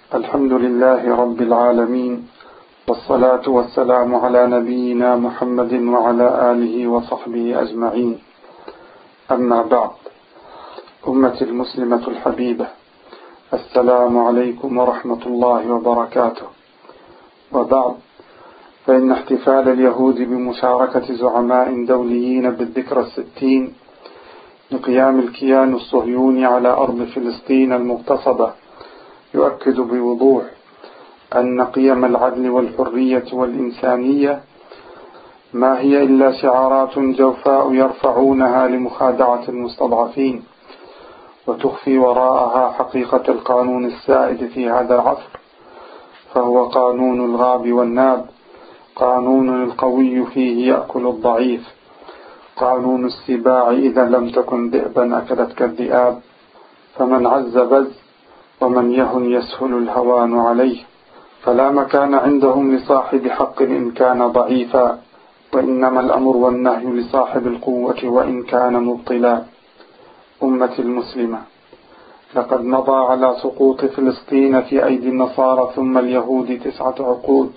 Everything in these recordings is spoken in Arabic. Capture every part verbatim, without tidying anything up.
الحمد لله رب العالمين، والصلاة والسلام على نبينا محمد وعلى آله وصحبه أجمعين. أما بعد، أمتي المسلمة الحبيبة، السلام عليكم ورحمة الله وبركاته. وبعد، فإن احتفال اليهود بمشاركة زعماء دوليين بالذكرى الستين لقيام الكيان الصهيوني على أرض فلسطين المغتصبة يؤكد بوضوح أن قيم العدل والحرية والإنسانية ما هي إلا شعارات جوفاء يرفعونها لمخادعة المستضعفين، وتخفي وراءها حقيقة القانون السائد في هذا العصر، فهو قانون الغاب والناب، قانون القوي فيه يأكل الضعيف، قانون السباع إذا لم تكن ذئبا أكلتك الذئاب، فمن عز بز ومن يهن يسهل الهوان عليه، فلا مكان عندهم لصاحب حق إن كان ضعيفا، وإنما الأمر والنهي لصاحب القوة وإن كان مبطلا. أمتي المسلمة، لقد مضى على سقوط فلسطين في أيدي النصارى ثم اليهود تسعة عقود،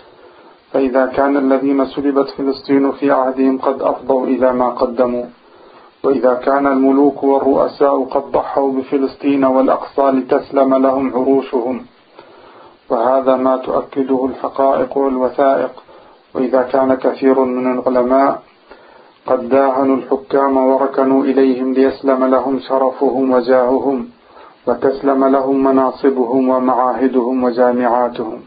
فإذا كان الذين سلبت فلسطين في عهدهم قد أفضوا إلى ما قدموا، وإذا كان الملوك والرؤساء قد ضحوا بفلسطين والأقصى لتسلم لهم عروشهم، وهذا ما تؤكده الحقائق والوثائق، وإذا كان كثير من العلماء قد داهنوا الحكام وركنوا إليهم ليسلم لهم شرفهم وجاههم، وتسلم لهم مناصبهم ومعاهدهم وجامعاتهم،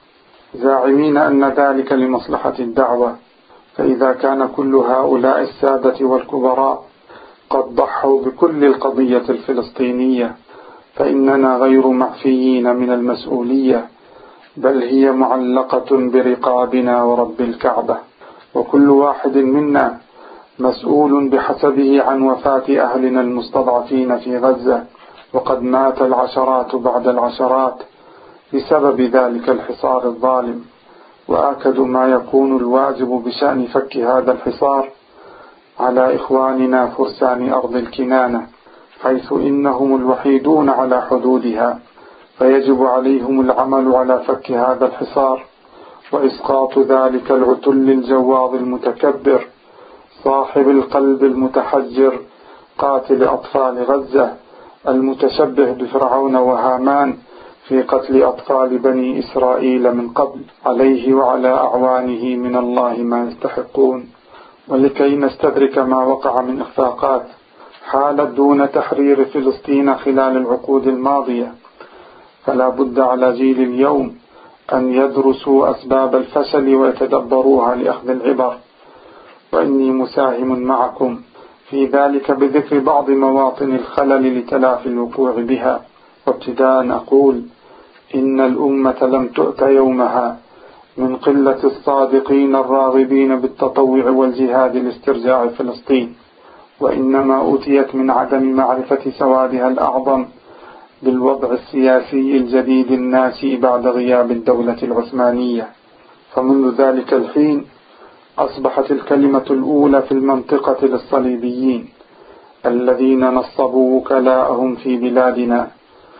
زاعمين أن ذلك لمصلحة الدعوة. فإذا كان كل هؤلاء السادة والكبراء قد ضحوا بكل القضية الفلسطينية، فإننا غير معفيين من المسؤولية، بل هي معلقة برقابنا ورب الكعبة، وكل واحد منا مسؤول بحسبه عن وفاة أهلنا المستضعفين في غزة، وقد مات العشرات بعد العشرات بسبب ذلك الحصار الظالم. وآكد ما يكون الواجب بشأن فك هذا الحصار على إخواننا فرسان أرض الكنانة، حيث إنهم الوحيدون على حدودها، فيجب عليهم العمل على فك هذا الحصار وإسقاط ذلك العتل الجواظ المتكبر صاحب القلب المتحجر قاتل أطفال غزة المتشبه بفرعون وهامان في قتل أطفال بني إسرائيل من قبل، عليه وعلى أعوانه من الله ما يستحقون. ولكي نستدرك ما وقع من إخفاقات حالت دون تحرير فلسطين خلال العقود الماضية، فلا بد على جيل اليوم أن يدرسوا أسباب الفشل ويتدبروها لأخذ العبر، وإني مساهم معكم في ذلك بذكر بعض مواطن الخلل لتلافي الوقوع بها. وابتداء أقول إن الأمة لم تؤت يومها من قلة الصادقين الراغبين بالتطوع والجهاد لاسترجاع فلسطين، وإنما أتيت من عدم معرفة سوادها الأعظم بالوضع السياسي الجديد الناشئ بعد غياب الدولة العثمانية. فمنذ ذلك الحين أصبحت الكلمة الأولى في المنطقة للصليبيين الذين نصبوا وكلاءهم في بلادنا،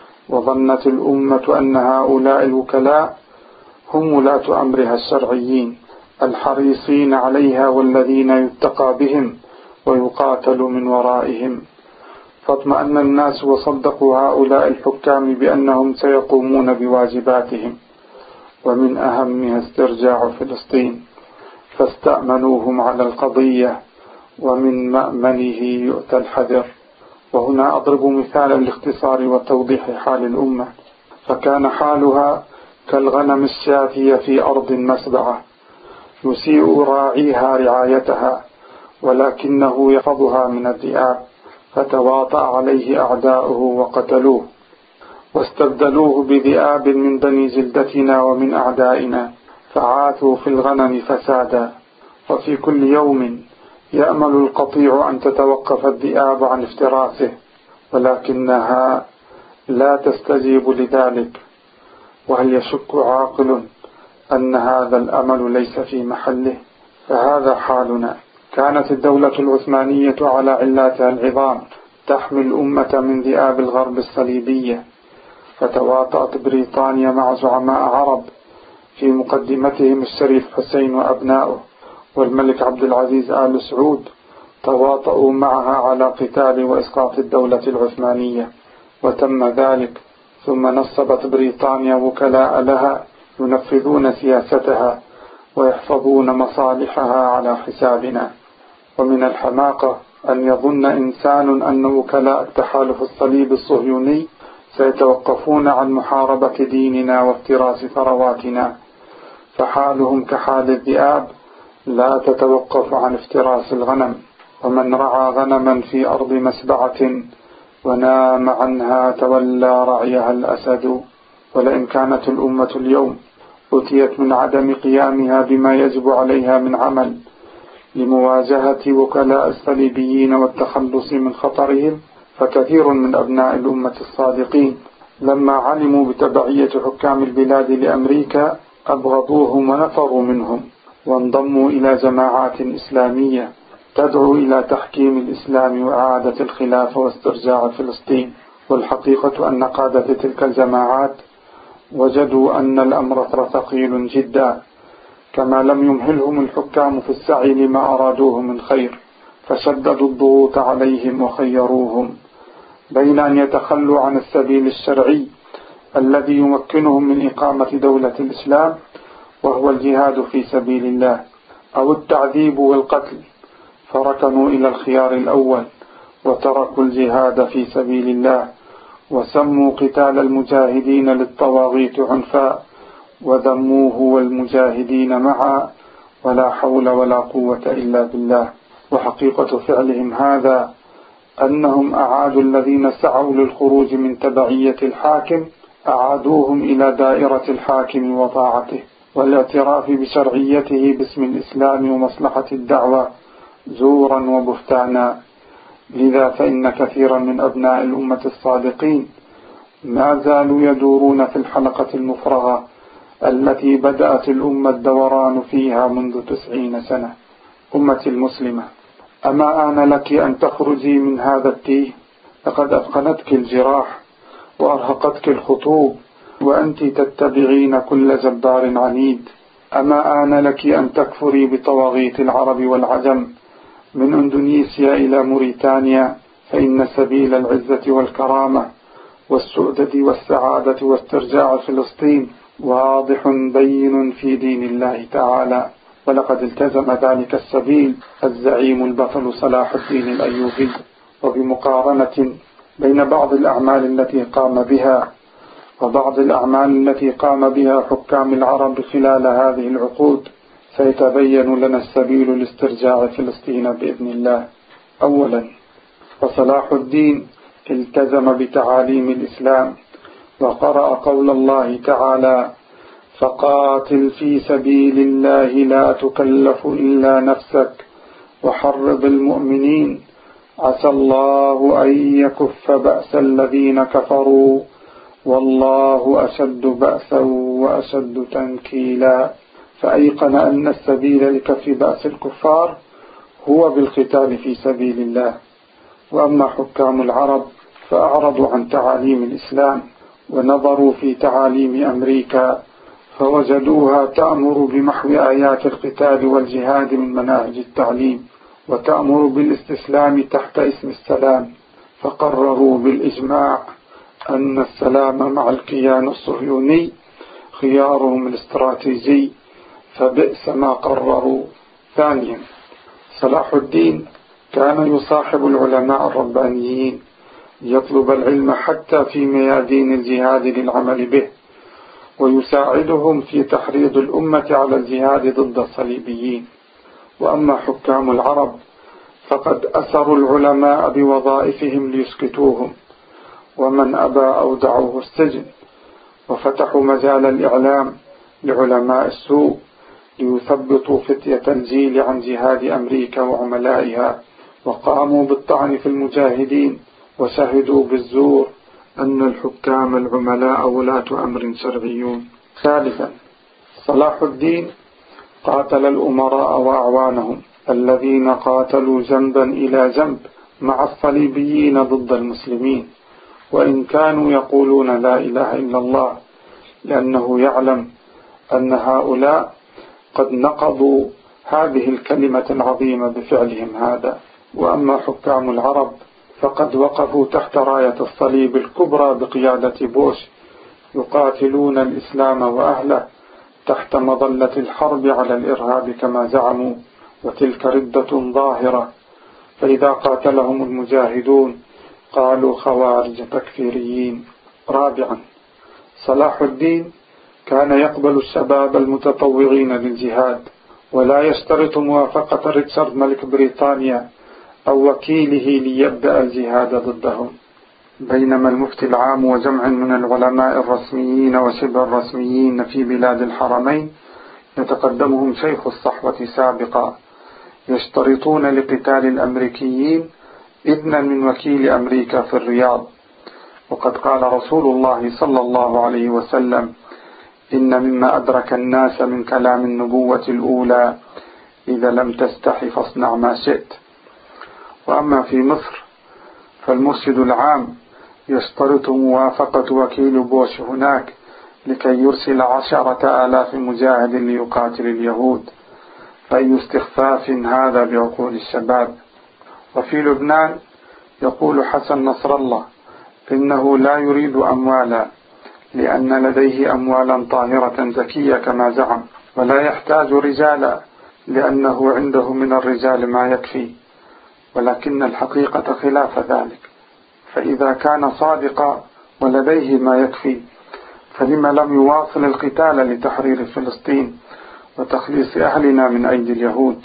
وظنت الأمة أن هؤلاء الوكلاء هم ولاة أمرها الشرعيين الحريصين عليها، والذين يتقى بهم ويقاتل من ورائهم، فاطمأن الناس وصدقوا هؤلاء الحكام بأنهم سيقومون بواجباتهم، ومن أهمها استرجاع فلسطين، فاستأمنوهم على القضية، ومن مأمنه يؤتى الحذر. وهنا أضرب مثالا لاختصار وتوضيح حال الأمة، فكان حالها كالغنم الشاتية في أرض مسبعة يسيء راعيها رعايتها، ولكنه يحفظها من الذئاب، فتواطأ عليه أعداؤه وقتلوه، واستبدلوه بذئاب من بني جلدتنا ومن أعدائنا، فعاثوا في الغنم فسادا. وفي كل يوم يأمل القطيع أن تتوقف الذئاب عن افتراسه، ولكنها لا تستجيب لذلك. وهل يشك عاقل أن هذا الأمل ليس في محله؟ فهذا حالنا. كانت الدولة العثمانية على علاتها العظام تحمي الأمة من ذئاب الغرب الصليبية، فتواطأت بريطانيا مع زعماء عرب في مقدمتهم الشريف حسين وأبنائه والملك عبد العزيز آل سعود، تواطؤوا معها على قتال وإسقاط الدولة العثمانية، وتم ذلك. ثم نصبت بريطانيا وكلاء لها ينفذون سياستها ويحفظون مصالحها على حسابنا. ومن الحماقة أن يظن إنسان أن وكلاء التحالف الصليبي الصهيوني سيتوقفون عن محاربة ديننا وافتراس ثرواتنا، فحالهم كحال الذئاب لا تتوقف عن افتراس الغنم. ومن رعى غنما في أرض مسبعة ونام عنها تولى رعيها الأسد. ولئن كانت الأمة اليوم أتيت من عدم قيامها بما يجب عليها من عمل لمواجهة وكلاء الصليبيين والتخلص من خطرهم، فكثير من أبناء الأمة الصادقين لما علموا بتبعية حكام البلاد لأمريكا أبغضوهم ونفروا منهم، وانضموا إلى جماعات إسلامية تدعو إلى تحكيم الإسلام وإعادة الخلافة واسترجاع فلسطين. والحقيقة أن قادة تلك الجماعات وجدوا أن الأمر ثقيل جدا، كما لم يمهلهم الحكام في السعي لما أرادوه من خير، فشددوا الضغوط عليهم وخيروهم بين أن يتخلوا عن السبيل الشرعي الذي يمكنهم من إقامة دولة الإسلام وهو الجهاد في سبيل الله، أو التعذيب والقتل، فركنوا إلى الخيار الأول وتركوا الجهاد في سبيل الله، وسموا قتال المجاهدين للطواغيت عنفا وذموه والمجاهدين معا، ولا حول ولا قوة إلا بالله. وحقيقة فعلهم هذا أنهم أعادوا الذين سعوا للخروج من تبعية الحاكم، أعادوهم إلى دائرة الحاكم وطاعته والاعتراف بشرعيته باسم الإسلام ومصلحة الدعوة زورا وبهتانا. لذا فإن كثيرا من أبناء الأمة الصادقين ما زالوا يدورون في الحلقة المفرغة التي بدأت الأمة الدوران فيها منذ تسعين سنة. أمتي المسلمة، أما آن لك أن تخرجي من هذا التيه؟ لقد أثقلتك الجراح وأرهقتك الخطوب، وأنت تتبعين كل جبار عنيد. أما آن لك أن تكفري بطواغيت العرب والعجم من إندونيسيا إلى موريتانيا، فإن سبيل العزة والكرامة والسؤدد والسعادة واسترجاع فلسطين واضح بين في دين الله تعالى، ولقد التزم ذلك السبيل الزعيم البطل صلاح الدين الأيوبي. وبمقارنة بين بعض الأعمال التي قام بها وبعض الأعمال التي قام بها حكام العرب خلال هذه العقود سيتبين لنا السبيل لاسترجاع فلسطين بإذن الله. أولا، فصلاح الدين التزم بتعاليم الإسلام وقرأ قول الله تعالى: فقاتل في سبيل الله لا تكلف إلا نفسك وحرض المؤمنين عسى الله أن يكف بأس الذين كفروا والله أشد بأسا وأشد تنكيلا. فأيقن أن السبيل لكف بأس الكفار هو بالقتال في سبيل الله. وأما حكام العرب فأعرضوا عن تعاليم الإسلام ونظروا في تعاليم أمريكا فوجدوها تأمر بمحو آيات القتال والجهاد من مناهج التعليم، وتأمر بالاستسلام تحت اسم السلام، فقرروا بالإجماع أن السلام مع الكيان الصهيوني خيارهم الاستراتيجي، فبئس ما قرروا. ثانيا، صلاح الدين كان يصاحب العلماء الربانيين يطلب العلم حتى في ميادين الجهاد للعمل به، ويساعدهم في تحريض الأمة على الجهاد ضد الصليبيين. وأما حكام العرب فقد أسروا العلماء بوظائفهم ليسكتوهم، ومن أبى أودعوه السجن، وفتحوا مجال الإعلام لعلماء السوء ليثبطوا فتية الجيل عن جهاد أمريكا وعملائها، وقاموا بالطعن في المجاهدين، وشهدوا بالزور أن الحكام العملاء ولاة أمر شرعيون. ثالثا، صلاح الدين قاتل الأمراء وأعوانهم الذين قاتلوا جنبا إلى جنب مع الصليبيين ضد المسلمين، وإن كانوا يقولون لا إله إلا الله، لأنه يعلم أن هؤلاء قد نقضوا هذه الكلمة العظيمة بفعلهم هذا. وأما حكام العرب فقد وقفوا تحت راية الصليب الكبرى بقيادة بوش، يقاتلون الإسلام وأهله تحت مظلة الحرب على الإرهاب كما زعموا، وتلك ردة ظاهرة، فإذا قاتلهم المجاهدون قالوا خوارج تكفيريين. رابعا، صلاح الدين كان يقبل الشباب المتطوعين للجهاد، ولا يشترط موافقة ريتشارد ملك بريطانيا أو وكيله ليبدأ الجهاد ضدهم. بينما المفتي العام وجمع من العلماء الرسميين وشبه الرسميين في بلاد الحرمين يتقدمهم شيخ الصحوة سابقا يشترطون لقتال الأمريكيين إذنا من وكيل أمريكا في الرياض. وقد قال رسول الله صلى الله عليه وسلم: إن مما أدرك الناس من كلام النبوة الأولى إذا لم تستح فاصنع ما شئت. وأما في مصر فالمرشد العام يشترط موافقة وكيل بوش هناك لكي يرسل عشرة آلاف مجاهد ليقاتل اليهود، فأي استخفاف هذا بعقول الشباب. وفي لبنان يقول حسن نصر الله إنه لا يريد أموالا لأن لديه أموالا طاهرة زكية كما زعم، ولا يحتاج رجالا لأنه عنده من الرجال ما يكفي، ولكن الحقيقة خلاف ذلك. فإذا كان صادقا ولديه ما يكفي فلما لم يواصل القتال لتحرير فلسطين وتخليص أهلنا من أيدي اليهود؟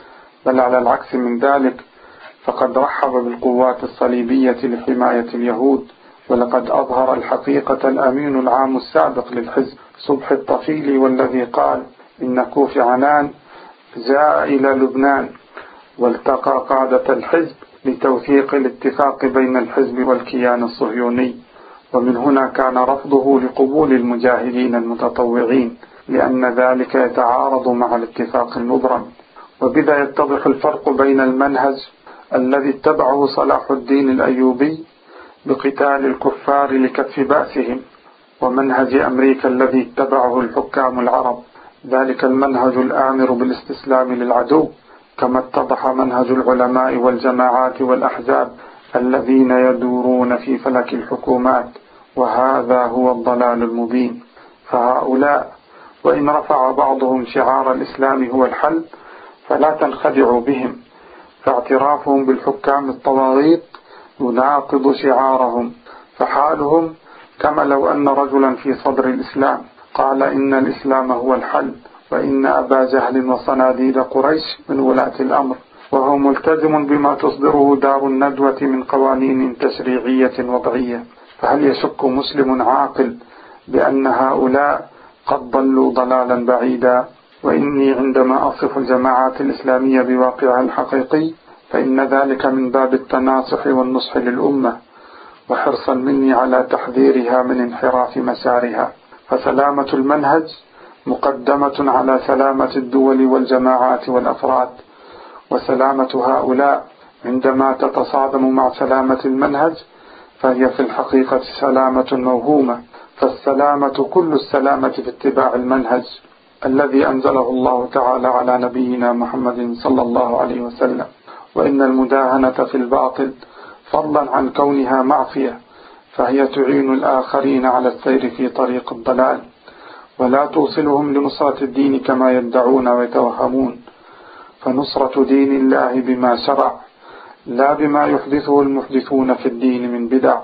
بل على العكس من ذلك، فقد رحب بالقوات الصليبية لحماية اليهود. ولقد أظهر الحقيقة الأمين العام السابق للحزب صبحي الطفيلي، والذي قال إن كوفي عنان جاء إلى لبنان والتقى قادة الحزب لتوثيق الاتفاق بين الحزب والكيان الصهيوني، ومن هنا كان رفضه لقبول المجاهدين المتطوعين، لأن ذلك يتعارض مع الاتفاق المبرم. وبذا يتضح الفرق بين المنهج الذي اتبعه صلاح الدين الأيوبي بقتال الكفار لكف بأسهم ومنهج أمريكا الذي اتبعه الحكام العرب، ذلك المنهج الآمر بالاستسلام للعدو، كما اتضح منهج العلماء والجماعات والأحزاب الذين يدورون في فلك الحكومات، وهذا هو الضلال المبين. فهؤلاء وإن رفع بعضهم شعار الإسلام هو الحل فلا تنخدعوا بهم، فاعترافهم بالحكام الطواغيت يناقض شعارهم، فحالهم كما لو أن رجلا في صدر الإسلام قال إن الإسلام هو الحل، وإن أبا جهل وصناديد قريش من ولاة الأمر، وهو ملتزم بما تصدره دار الندوة من قوانين تشريعية وضعية. فهل يشك مسلم عاقل بأن هؤلاء قد ضلوا ضلالا بعيدا؟ وإني عندما أصف الجماعات الإسلامية بواقعها الحقيقي فإن ذلك من باب التناصح والنصح للأمة، وحرصا مني على تحذيرها من انحراف مسارها. فسلامة المنهج مقدمة على سلامة الدول والجماعات والأفراد، وسلامة هؤلاء عندما تتصادم مع سلامة المنهج فهي في الحقيقة سلامة موهومة. فالسلامة كل السلامة في اتباع المنهج الذي أنزله الله تعالى على نبينا محمد صلى الله عليه وسلم. وإن المداهنة في الباطل فضلا عن كونها معصية فهي تعين الآخرين على السير في طريق الضلال، ولا توصلهم لنصرة الدين كما يدعون ويتوهمون. فنصرة دين الله بما شرع لا بما يحدثه المحدثون في الدين من بدع.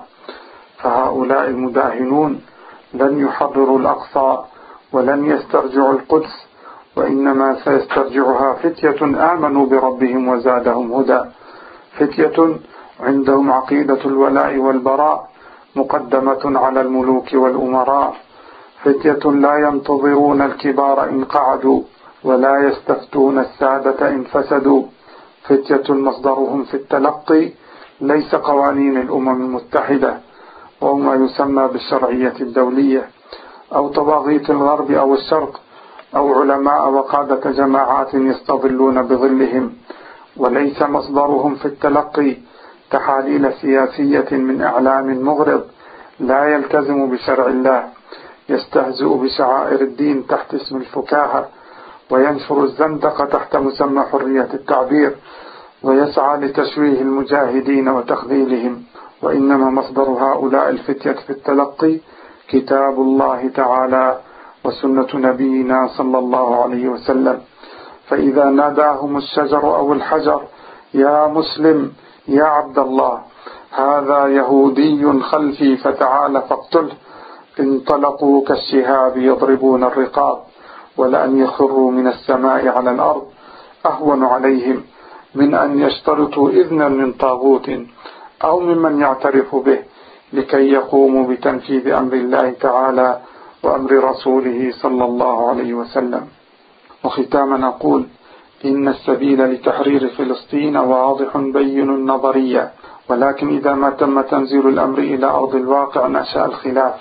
فهؤلاء المداهنون لن يحرروا الأقصى ولن يسترجعوا القدس، وإنما سيسترجعها فتية آمنوا بربهم وزادهم هدى، فتية عندهم عقيدة الولاء والبراء مقدمة على الملوك والأمراء، فتية لا ينتظرون الكبار إن قعدوا ولا يستفتون السادة إن فسدوا، فتية مصدرهم في التلقي ليس قوانين الأمم المتحدة وما يسمى بالشرعية الدولية أو طواغيت الغرب أو الشرق أو علماء وقادة جماعات يستظلون بظلهم، وليس مصدرهم في التلقي تحاليل سياسية من إعلام مغرض لا يلتزم بشرع الله، يستهزئ بشعائر الدين تحت اسم الفكاهة، وينشر الزندقة تحت مسمى حرية التعبير، ويسعى لتشويه المجاهدين وتخذيلهم. وإنما مصدر هؤلاء الفتية في التلقي كتاب الله تعالى وسنة نبينا صلى الله عليه وسلم. فإذا ناداهم الشجر أو الحجر يا مسلم يا عبد الله هذا يهودي خلفي فتعال فاقتله، انطلقوا كالشهاب يضربون الرقاب، ولأن يخروا من السماء على الأرض أهون عليهم من أن يشترطوا إذنا من طاغوت أو ممن يعترف به لكي يقوموا بتنفيذ أمر الله تعالى وأمر رسوله صلى الله عليه وسلم. وختاما نقول إن السبيل لتحرير فلسطين واضح بين نظريا، ولكن إذا ما تم تنزيل الأمر إلى أرض الواقع نشأ الخلاف.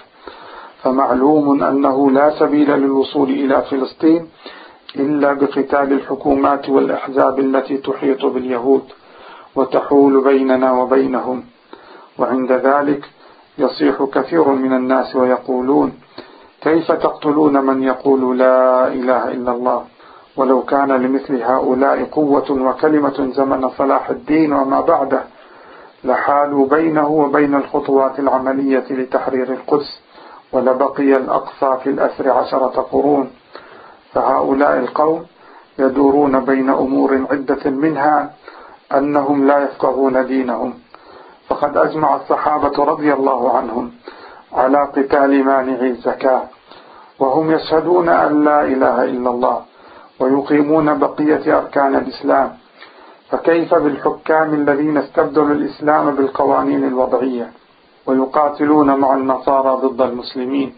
فمعلوم أنه لا سبيل للوصول إلى فلسطين إلا بقتال الحكومات والأحزاب التي تحيط باليهود وتحول بيننا وبينهم. وعند ذلك يصيح كثير من الناس ويقولون كيف تقتلون من يقول لا إله إلا الله؟ ولو كان لمثل هؤلاء قوة وكلمة زمن صلاح الدين وما بعده لحالوا بينه وبين الخطوات العملية لتحرير القدس، ولبقي الأقصى في الأسر عشرة قرون. فهؤلاء القوم يدورون بين أمور عدة، منها أنهم لا يفقهون دينهم. فقد أجمع الصحابة رضي الله عنهم على قتال مانعي الزكاة، وهم يشهدون أن لا إله إلا الله ويقيمون بقية أركان الإسلام، فكيف بالحكام الذين استبدلوا الإسلام بالقوانين الوضعية ويقاتلون مع النصارى ضد المسلمين؟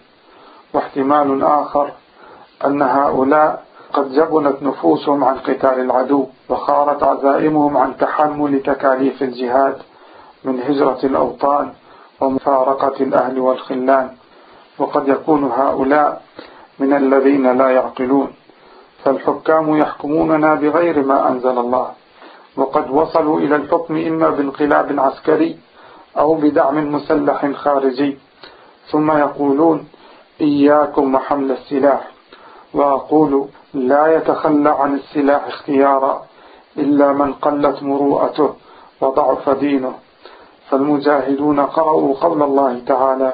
واحتمال آخر أن هؤلاء قد جبنت نفوسهم عن قتال العدو وخارت عزائمهم عن تحمل تكاليف الجهاد من هجرة الأوطان ومفارقة الأهل والخلان. وقد يكون هؤلاء من الذين لا يعقلون، فالحكام يحكموننا بغير ما أنزل الله، وقد وصلوا إلى الحكم إما بانقلاب عسكري أو بدعم مسلح خارجي، ثم يقولون إياكم وحمل السلاح. وأقول لا يتخلى عن السلاح اختيارا إلا من قلت مروءته وضعف دينه. فالمجاهدون قرأوا قول الله تعالى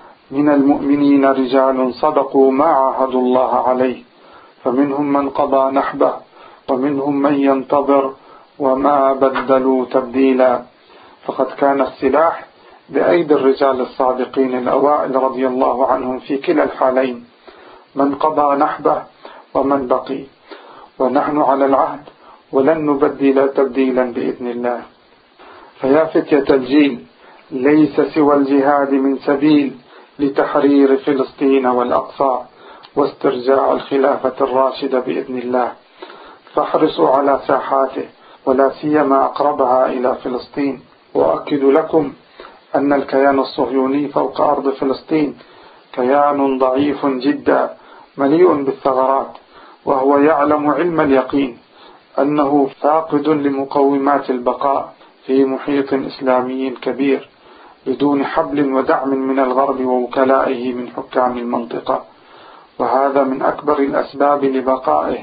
من المؤمنين رجال صدقوا ما عاهدوا الله عليه فمنهم من قضى نحبه ومنهم من ينتظر وما بدلوا تبديلا. فقد كان السلاح بأيدي الرجال الصادقين الأوائل رضي الله عنهم في كلا الحالين، من قضى نحبه ومن بقي، ونحن على العهد ولن نبدل تبديلا بإذن الله. فيا فتية الجيل، ليس سوى الجهاد من سبيل لتحرير فلسطين والأقصى واسترجاع الخلافة الراشدة بإذن الله، فاحرصوا على ساحاته ولا سيما أقربها إلى فلسطين. وأؤكد لكم أن الكيان الصهيوني فوق أرض فلسطين كيان ضعيف جدا مليء بالثغرات، وهو يعلم علم اليقين أنه فاقد لمقومات البقاء في محيط إسلامي كبير بدون حبل ودعم من الغرب ووكلائه من حكام المنطقة، وهذا من أكبر الأسباب لبقائه،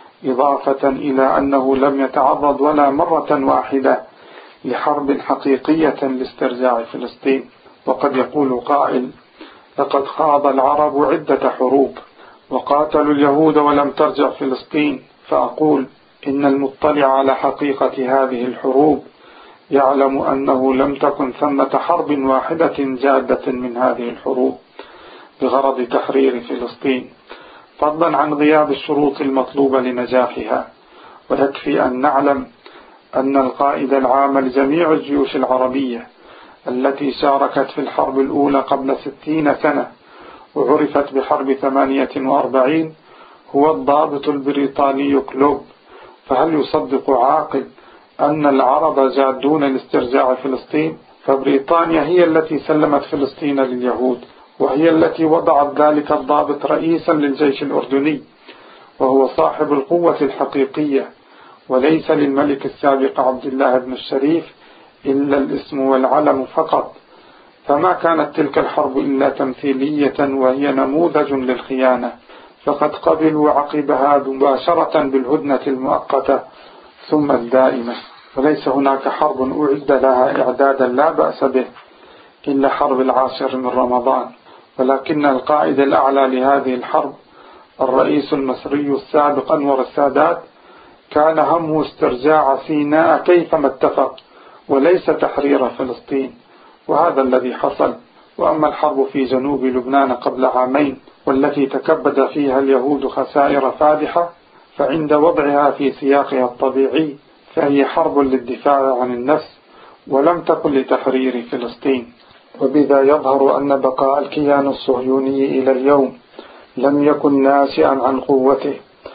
إضافة إلى أنه لم يتعرض ولا مرة واحدة لحرب حقيقية لاسترجاع فلسطين. وقد يقول قائل لقد خاض العرب عدة حروب وقاتلوا اليهود ولم ترجع فلسطين، فأقول إن المطلع على حقيقة هذه الحروب يعلم أنه لم تكن ثمة حرب واحدة جادة من هذه الحروب بغرض تحرير فلسطين، فضلا عن غياب الشروط المطلوبة لنجاحها. ويكفي أن نعلم أن القائد العام لجميع الجيوش العربية التي شاركت في الحرب الأولى قبل ستين سنة وعرفت بحرب ثمانية وأربعين هو الضابط البريطاني كلوب. فهل يصدق عاقل أن العرب جادون لاسترجاع فلسطين؟ فبريطانيا هي التي سلمت فلسطين لليهود، وهي التي وضعت ذلك الضابط رئيسا للجيش الأردني، وهو صاحب القوة الحقيقية، وليس للملك السابق عبد الله بن الشريف إلا الاسم والعلم فقط، فما كانت تلك الحرب إلا تمثيلية وهي نموذج للخيانة، فقد قبلوا عقبها مباشرة بالهدنة المؤقتة ثم الدائمة. وليس هناك حرب أعد لها إعدادا لا بأس به إلا حرب العاشر من رمضان، ولكن القائد الأعلى لهذه الحرب الرئيس المصري السابق أنور السادات كان همه استرجاع سيناء كيفما اتفق وليس تحرير فلسطين، وهذا الذي حصل. وأما الحرب في جنوب لبنان قبل عامين والتي تكبد فيها اليهود خسائر فادحة، فعند وضعها في سياقها الطبيعي فهي حرب للدفاع عن النفس ولم تكن لتحرير فلسطين. وبذا يظهر أن بقاء الكيان الصهيوني إلى اليوم لم يكن ناشئا عن قوته،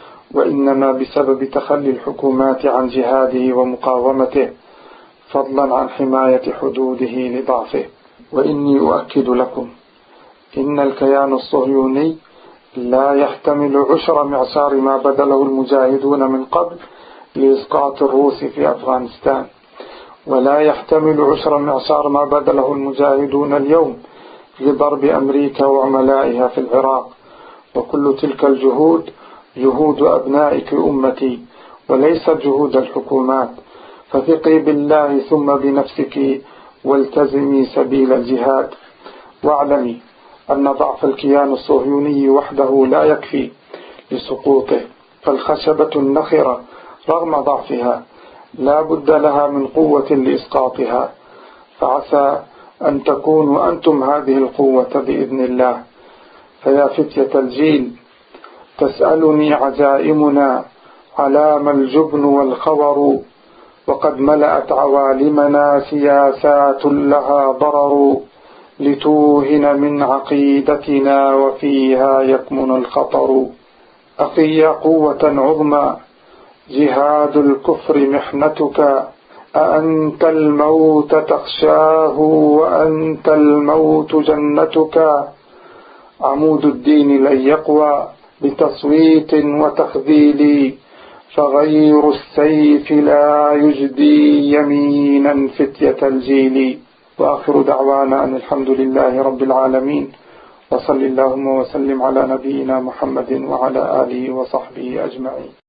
وإنما بسبب تخلي الحكومات عن جهاده ومقاومته، فضلا عن حماية حدوده لضعفه. وإني أؤكد لكم إن الكيان الصهيوني لا يحتمل عشر معشار ما بذله المجاهدون من قبل لإسقاط الروس في أفغانستان، ولا يحتمل عشر معشار ما بذله المجاهدون اليوم لضرب أمريكا وعملائها في العراق. وكل تلك الجهود جهود أبنائك أمتي وليست جهود الحكومات، فثقي بالله ثم بنفسك والتزمي سبيل الجهاد. واعلمي أن ضعف الكيان الصهيوني وحده لا يكفي لسقوطه، فالخشبة النخرة رغم ضعفها لا بد لها من قوة لإسقاطها، فعسى أن تكونوا أنتم هذه القوة بإذن الله. فيا فتية الجيل، تسألني عزائمنا علام الجبن والخور، وقد ملأت عوالمنا سياسات لها ضرر، لتوهن من عقيدتنا وفيها يكمن الخطر. أخي يا قوة عظمى، جهاد الكفر محنتك، أأنت الموت تخشاه وأنت الموت جنتك. عمود الدين لن يقوى بتصويت وتخذيل، فغير السيف لا يجدي يمينا فتية الجيل. وآخر دعوانا أن الحمد لله رب العالمين، وصل اللهم وسلم على نبينا محمد وعلى آله وصحبه أجمعين.